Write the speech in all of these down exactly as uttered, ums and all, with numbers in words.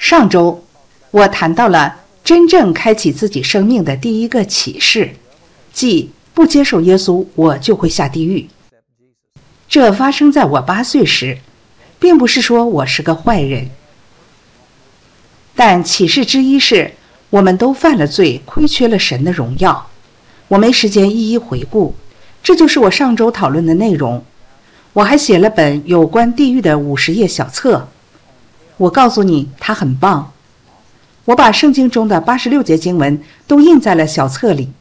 上周我谈到了真正开启自己生命的第一个启示，即不接受耶稣，我就会下地狱。这发生在我八岁时，并不是说我是个坏人。但启示之一是，我们都犯了罪，亏缺了神的荣耀。我没时间一一回顾，这就是我上周讨论的内容。我还写了本有关地狱的五十页小册，我告诉你，它很棒。我把圣经中的八十六节经文都印在了小册里。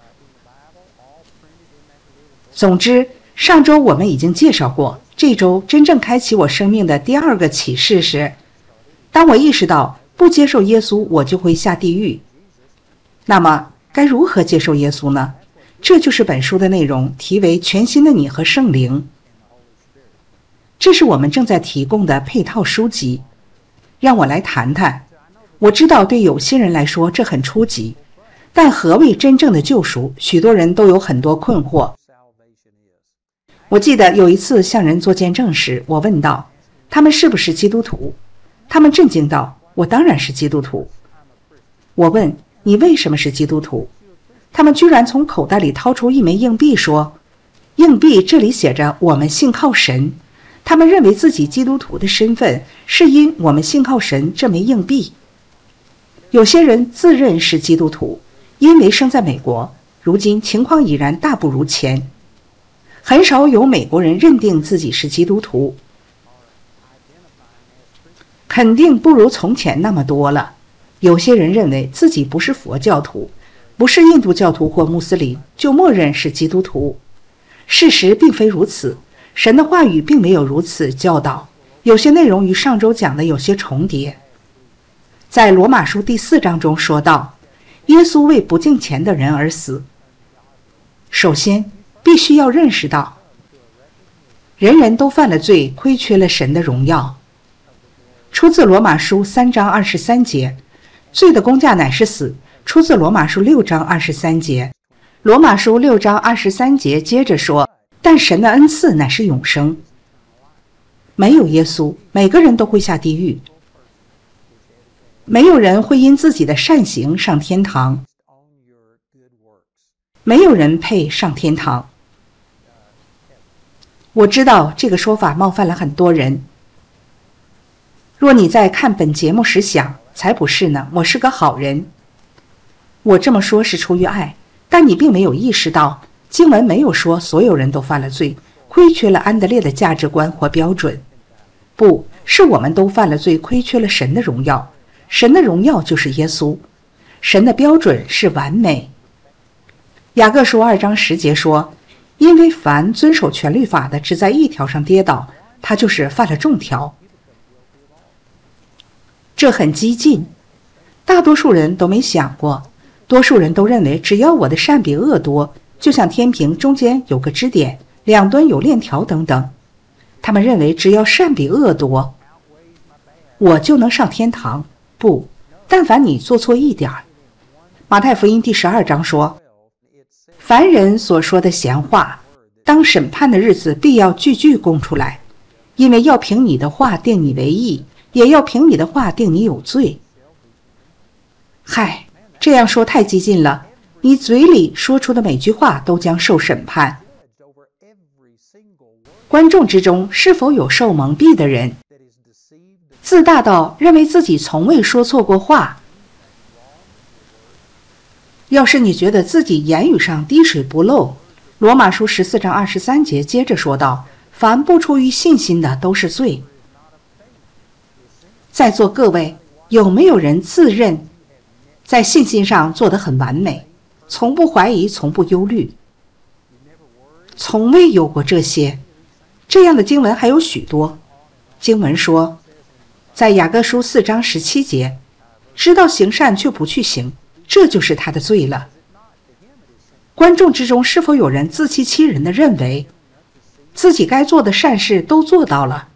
总之，上周我们已经介绍过，这周真正开启我生命的第二个启示是，当我意识到不接受耶稣，我就会下地狱。那么，该如何接受耶稣呢？这就是本书的内容，题为《全新的你和圣灵》。这是我们正在提供的配套书籍。让我来谈谈。我知道对有些人来说这很初级，但何谓真正的救赎，许多人都有很多困惑。我记得有一次向人做见证时，我问道，他们是不是基督徒？他们震惊道，我当然是基督徒。我问，你为什么是基督徒？他们居然从口袋里掏出一枚硬币说，硬币这里写着我们信靠神。他们认为自己基督徒的身份是因我们信靠神这枚硬币。有些人自认是基督徒，因为生在美国，如今情况已然大不如前。很少有美国人认定自己是基督徒，肯定不如从前那么多了。有些人认为自己不是佛教徒，不是印度教徒或穆斯林，就默认是基督徒。事实并非如此，神的话语并没有如此教导，有些内容与上周讲的有些重叠。在罗马书第四章中说道，耶稣为不敬虔的人而死。首先必须要认识到，人人都犯了罪，亏缺了神的荣耀。出自罗马书三章二十三节，罪的工价乃是死。出自罗马书六章二十三节。罗马书六章二十三节接着说，但神的恩赐乃是永生。没有耶稣，每个人都会下地狱。没有人会因自己的善行上天堂，没有人配上天堂。我知道这个说法冒犯了很多人。若你在看本节目时想，才不是呢，我是个好人。我这么说是出于爱，但你并没有意识到，经文没有说所有人都犯了罪，亏缺了安德烈的价值观或标准。不是我们都犯了罪，亏缺了神的荣耀。神的荣耀就是耶稣，神的标准是完美。雅各书二章十节说，因为凡遵守全律法的，只在一条上跌倒，他就是犯了众条。这很激进，大多数人都没想过，多数人都认为只要我的善比恶多，就像天平中间有个支点，两端有链条等等。他们认为只要善比恶多，我就能上天堂。不，但凡你做错一点儿。马太福音第十二章说，凡人所说的闲话，当审判的日子必要句句供出来，因为要凭你的话定你为义，也要凭你的话定你有罪。嗨，这样说太激进了，你嘴里说出的每句话都将受审判。观众之中是否有受蒙蔽的人，自大到认为自己从未说错过话？要是你觉得自己言语上滴水不漏，罗马书十四章二十三节接着说道，凡不出于信心的都是罪。在座各位，有没有人自认在信心上做得很完美，从不怀疑，从不忧虑？从未有过这些。这样的经文还有许多。经文说，在雅各书四章十七节，知道行善却不去行，这就是他的罪了。观众之中是否有人自欺欺人地认为自己该做的善事都做到了？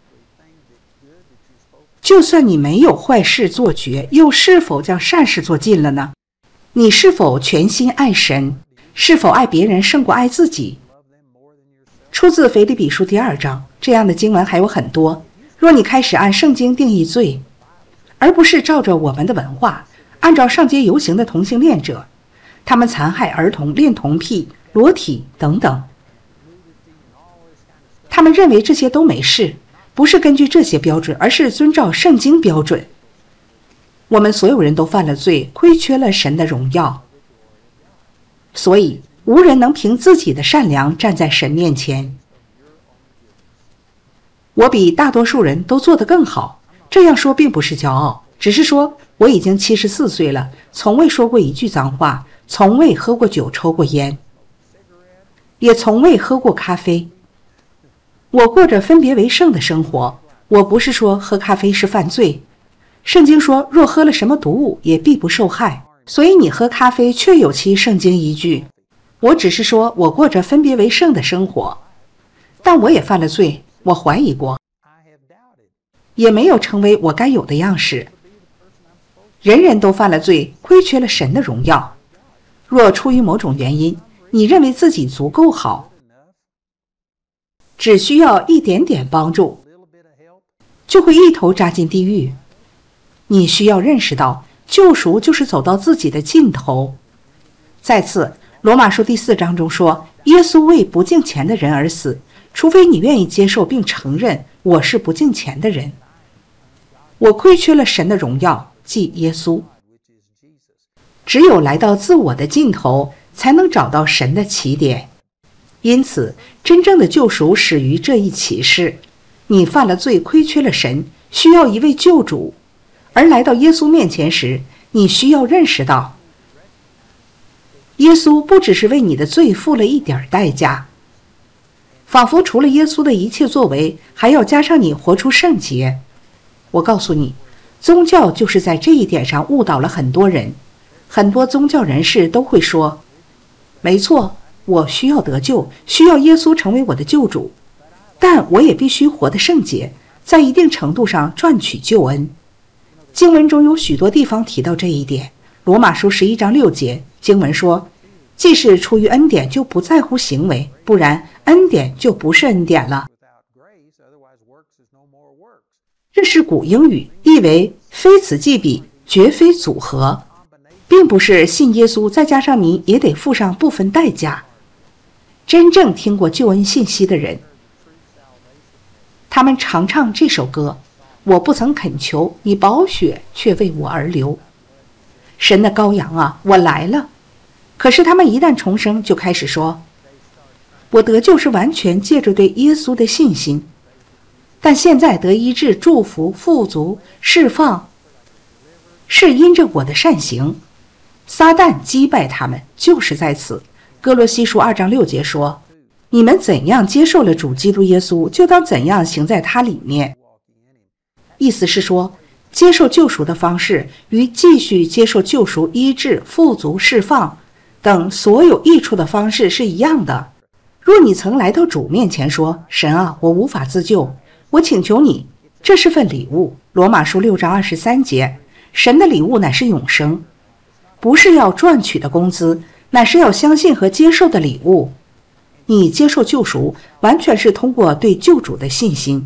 就算你没有坏事做绝，又是否将善事做尽了呢？你是否全心爱神？是否爱别人胜过爱自己？出自腓立比书第二章，这样的经文还有很多。若你开始按圣经定义罪， 而不是照着我们的文化，按照上街游行的同性恋者，他们残害儿童、恋童癖、裸体等等。他们认为这些都没事，不是根据这些标准，而是遵照圣经标准。我们所有人都犯了罪，亏缺了神的荣耀，所以无人能凭自己的善良站在神面前。我比大多数人都做得更好，这样说并不是骄傲，只是说我已经七十四岁了，从未说过一句脏话，从未喝过酒、抽过烟，也从未喝过咖啡。我过着分别为圣的生活。我不是说喝咖啡是犯罪，圣经说若喝了什么毒物也必不受害，所以你喝咖啡确有其圣经依据。我只是说我过着分别为圣的生活，但我也犯了罪，我怀疑过，也没有成为我该有的样式。人人都犯了罪，亏缺了神的荣耀。若出于某种原因，你认为自己足够好，只需要一点点帮助，就会一头扎进地狱。你需要认识到，救赎就是走到自己的尽头。再次，罗马书第四章中说，耶稣为不敬虔的人而死，除非你愿意接受并承认我是不敬虔的人。我亏缺了神的荣耀，即耶稣。只有来到自我的尽头，才能找到神的起点。因此，真正的救赎始于这一启示：你犯了罪，亏缺了神，需要一位救主。而来到耶稣面前时，你需要认识到，耶稣不只是为你的罪付了一点代价，仿佛除了耶稣的一切作为，还要加上你活出圣洁。我告诉你，宗教就是在这一点上误导了很多人。很多宗教人士都会说，没错，我需要得救，需要耶稣成为我的救主，但我也必须活得圣洁，在一定程度上赚取救恩。经文中有许多地方提到这一点。罗马书十一章六节，经文说，既是出于恩典，就不在乎行为，不然恩典就不是恩典了。这是古英语，意为非此即彼，绝非组合，并不是信耶稣再加上你也得付上部分代价。真正听过救恩信息的人，他们常唱这首歌，我不曾恳求你宝血却为我而流。神的羔羊啊，我来了。可是他们一旦重生，就开始说，我得救是完全借着对耶稣的信心，但现在得医治、祝福、富足、释放，是因着我的善行。撒旦击败他们就是在此。哥罗西书二章六节说，你们怎样接受了主基督耶稣，就当怎样行在他里面。意思是说，接受救赎的方式与继续接受救赎、医治、富足、释放等所有益处的方式是一样的。若你曾来到主面前说，神啊，我无法自救，我请求你，这是份礼物。罗马书六章二十三节，神的礼物乃是永生，不是要赚取的工资，乃是要相信和接受的礼物。你接受救赎，完全是通过对救主的信心。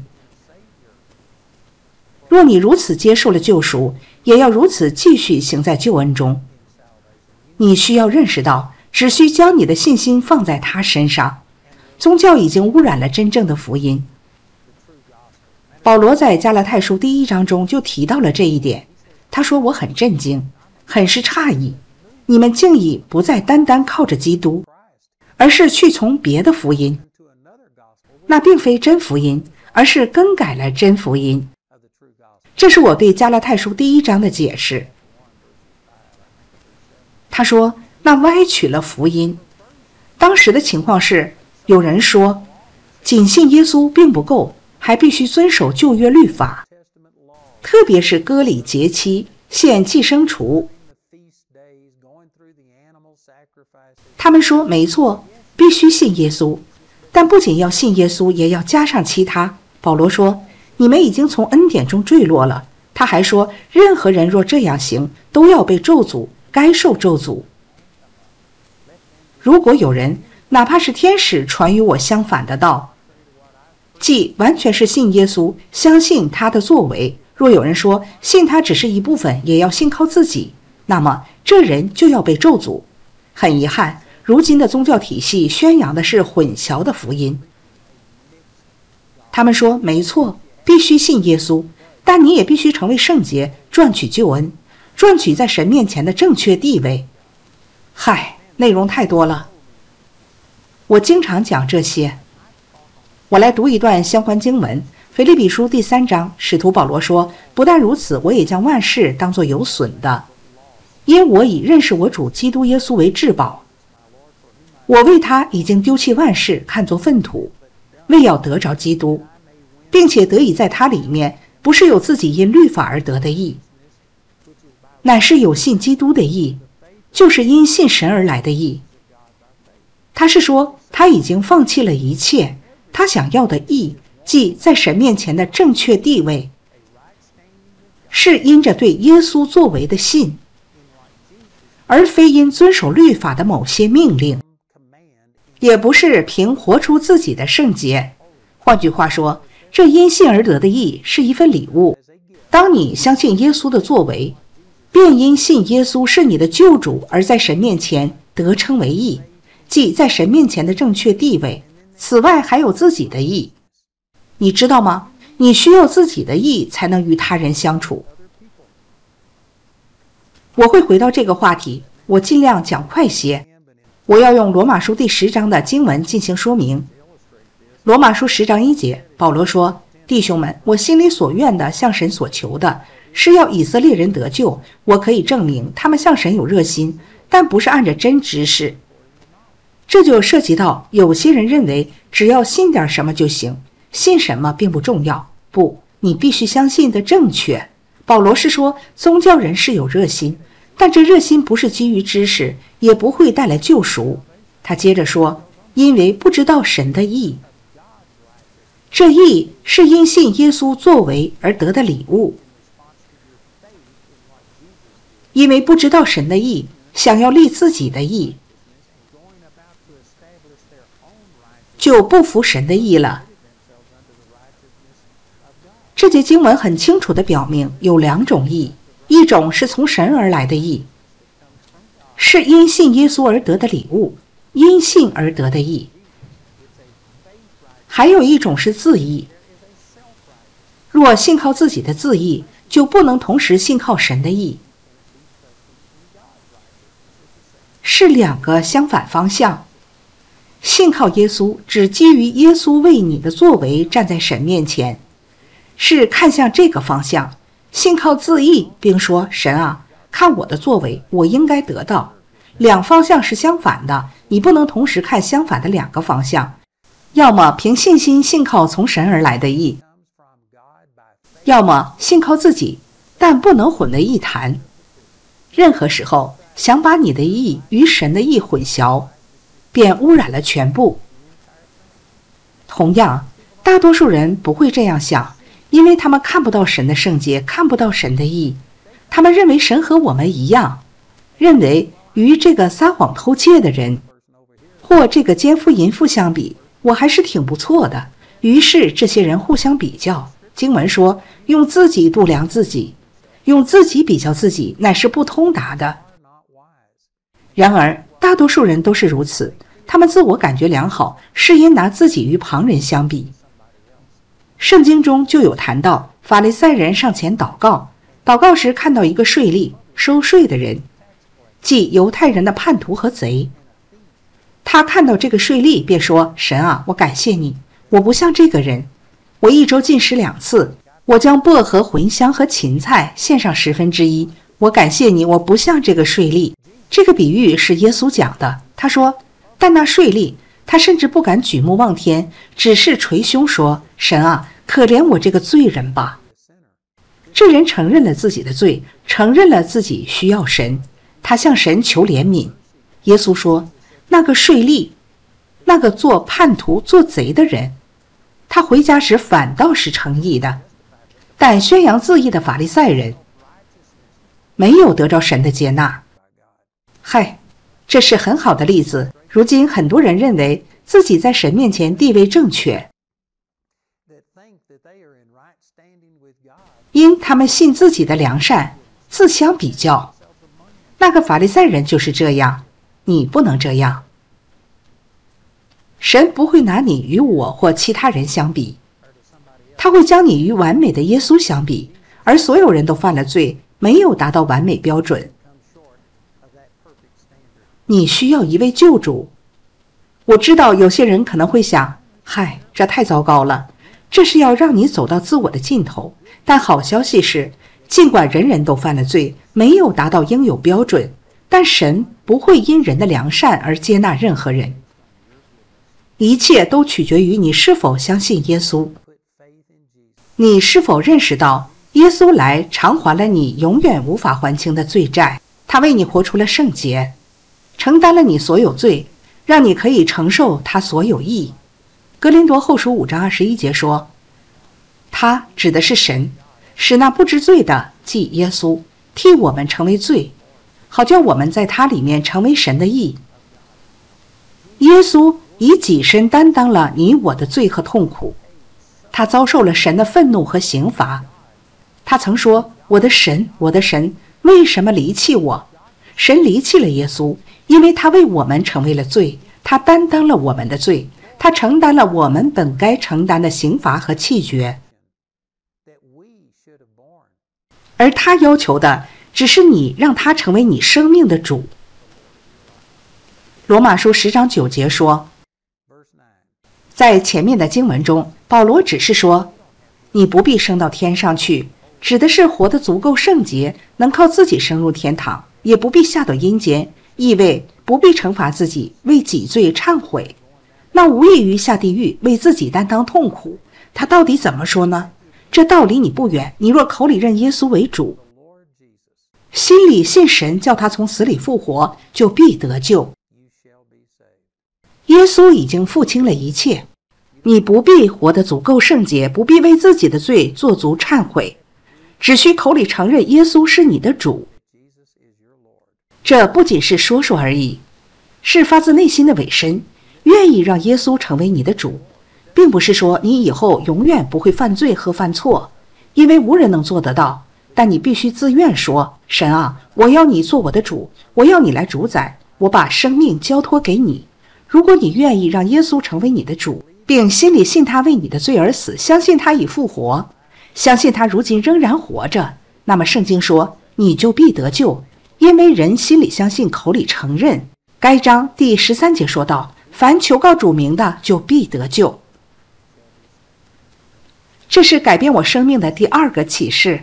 若你如此接受了救赎，也要如此继续行在救恩中。你需要认识到，只需将你的信心放在他身上。宗教已经污染了真正的福音。保罗在加拉太书第一章中就提到了这一点。他说，我很震惊，很是诧异，你们竟已不再单单靠着基督，而是去从别的福音。那并非真福音，而是更改了真福音。这是我对加拉太书第一章的解释。他说，那歪曲了福音。当时的情况是，有人说，仅信耶稣并不够，还必须遵守旧约律法，特别是割礼节期、献寄生雏。他们说，没错，必须信耶稣，但不仅要信耶稣，也要加上其他。保罗说，你们已经从恩典中坠落了。他还说，任何人若这样行，都要被咒诅，该受咒诅。如果有人，哪怕是天使，传与我相反的道，即完全是信耶稣，相信他的作为， 若有人说信他只是一部分，也要信靠自己，那么这人就要被咒诅。很遗憾，如今的宗教体系宣扬的是混淆的福音。他们说没错，必须信耶稣，但你也必须成为圣洁，赚取救恩，赚取在神面前的正确地位。嗨，内容太多了，我经常讲这些。我来读一段相关经文，腓立比书第三章，使徒保罗说，不但如此，我也将万事当作有损的，因我以认识我主基督耶稣为至宝。我为他已经丢弃万事，看作粪土，为要得着基督，并且得以在他里面，不是有自己因律法而得的义，乃是有信基督的义，就是因信神而来的义。他是说他已经放弃了一切，他想要的义，即在神面前的正确地位，是因着对耶稣作为的信，而非因遵守律法的某些命令，也不是凭活出自己的圣洁。换句话说，这因信而得的义是一份礼物。当你相信耶稣的作为，便因信耶稣是你的救主而在神面前得称为义，即在神面前的正确地位。此外还有自己的义，你知道吗？你需要自己的义才能与他人相处。我会回到这个话题，我尽量讲快些。我要用罗马书第十章的经文进行说明。罗马书十章一节，保罗说，弟兄们，我心里所愿的，向神所求的，是要以色列人得救。我可以证明他们向神有热心，但不是按着真知识。这就涉及到有些人认为只要信点什么就行，信什么并不重要。不，你必须相信的正确。保罗是说宗教人士有热心，但这热心不是基于知识，也不会带来救赎。他接着说，因为不知道神的义，这义是因信耶稣作为而得的礼物。因为不知道神的义，想要立自己的义，就不服神的义了。这节经文很清楚地表明有两种义，一种是从神而来的义，是因信耶稣而得的礼物，因信而得的义；还有一种是自义。若信靠自己的自义，就不能同时信靠神的义，是两个相反方向。信靠耶稣只基于耶稣为你的作为站在神面前，是看向这个方向。信靠自义并说，神啊，看我的作为，我应该得到。两方向是相反的，你不能同时看相反的两个方向。要么凭信心信靠从神而来的义，要么信靠自己，但不能混为一谈。任何时候想把你的义与神的义混淆，便污染了全部。同样，大多数人不会这样想，因为他们看不到神的圣洁，看不到神的义。他们认为神和我们一样，认为与这个撒谎偷窃的人或这个奸夫淫妇相比，我还是挺不错的。于是这些人互相比较。经文说，用自己度量自己，用自己比较自己，乃是不通达的。然而大多数人都是如此，他们自我感觉良好，是因拿自己与旁人相比。圣经中就有谈到法利赛人上前祷告，祷告时看到一个税吏，收税的人，即犹太人的叛徒和贼。他看到这个税吏，便说，神啊，我感谢你，我不像这个人，我一周进食两次，我将薄荷、茴香和芹菜献上十分之一。我感谢你，我不像这个税吏。这个比喻是耶稣讲的。他说，但那税吏，他甚至不敢举目望天，只是捶胸说，神啊，可怜我这个罪人吧。这人承认了自己的罪，承认了自己需要神，他向神求怜悯。耶稣说，那个税吏，那个做叛徒做贼的人，他回家时反倒是诚意的，但宣扬自义的法利赛人没有得着神的接纳。嗨，这是很好的例子。如今很多人认为自己在神面前地位正确， 因他们信自己的良善，自相比较。那个法利赛人就是这样，你不能这样。神不会拿你与我或其他人相比，他会将你与完美的耶稣相比，而所有人都犯了罪，没有达到完美标准。你需要一位救主。我知道有些人可能会想，嗨，这太糟糕了，这是要让你走到自我的尽头。但好消息是，尽管人人都犯了罪，没有达到应有标准，但神不会因人的良善而接纳任何人。一切都取决于你是否相信耶稣。你是否认识到耶稣来偿还了你永远无法还清的罪债？他为你活出了圣洁，承担了你所有罪，让你可以承受他所有义。哥林多后书五章二十一节说，他指的是神，使那不知罪的，即耶稣，替我们成为罪，好叫我们在他里面成为神的义。耶稣以己身担当了你我的罪和痛苦，他遭受了神的愤怒和刑罚。他曾说，我的神，我的神，为什么离弃我？神离弃了耶稣，因为他为我们成为了罪，他担当了我们的罪，他承担了我们本该承担的刑罚和弃绝。而他要求的只是你让他成为你生命的主。罗马书十章九节说，在前面的经文中，保罗只是说，你不必升到天上去，指的是活得足够圣洁，能靠自己升入天堂，也不必下到阴间，意味不必惩罚自己，为己罪忏悔，那无异于下地狱，为自己担当痛苦。他到底怎么说呢？这道离你不远，你若口里认耶稣为主，心里信神叫他从死里复活，就必得救。耶稣已经付清了一切，你不必活得足够圣洁，不必为自己的罪做足忏悔，只需口里承认耶稣是你的主。这不仅是说说而已，是发自内心的委身，愿意让耶稣成为你的主，并不是说你以后永远不会犯罪和犯错，因为无人能做得到，但你必须自愿说，神啊，我要你做我的主，我要你来主宰，我把生命交托给你。如果你愿意让耶稣成为你的主，并心里信他为你的罪而死，相信他已复活，相信他如今仍然活着，那么圣经说你就必得救，因为人心里相信，口里承认。该章第十三节说道，凡求告主名的，就必得救。这是改变我生命的第二个启示。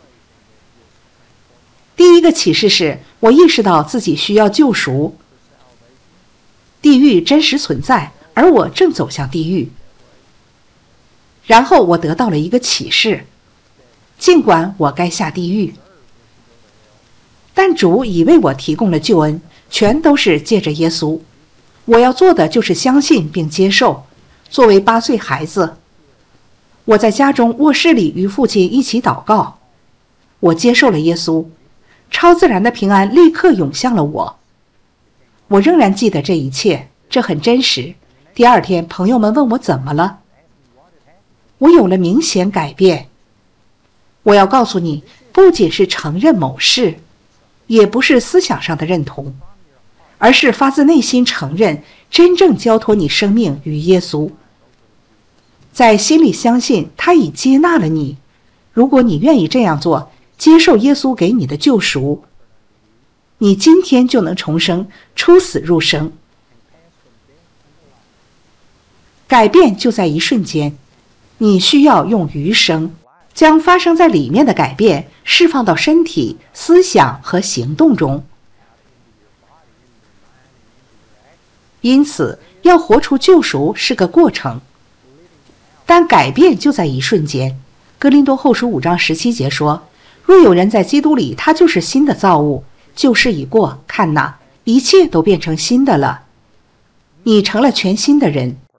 第一个启示是我意识到自己需要救赎，地狱真实存在，而我正走向地狱。然后我得到了一个启示，尽管我该下地狱，但主已为我提供了救恩，全都是借着耶稣。我要做的就是相信并接受。作为八岁孩子，我在家中卧室里与父亲一起祷告，我接受了耶稣，超自然的平安立刻涌向了我。我仍然记得这一切，这很真实。第二天，朋友们问我怎么了，我有了明显改变。我要告诉你，不仅是承认某事，也不是思想上的认同，而是发自内心承认，真正交托你生命与耶稣，在心里相信他已接纳了你。如果你愿意这样做，接受耶稣给你的救赎，你今天就能重生，出死入生。改变就在一瞬间，你需要用余生将发生在里面的改变释放到身体、思想和行动中。因此，要活出救赎是个过程，但改变就在一瞬间。哥林多后书五章十七节说，若有人在基督里，他就是新的造物，旧事已过，看哪，一切都变成新的了。你成了全新的人，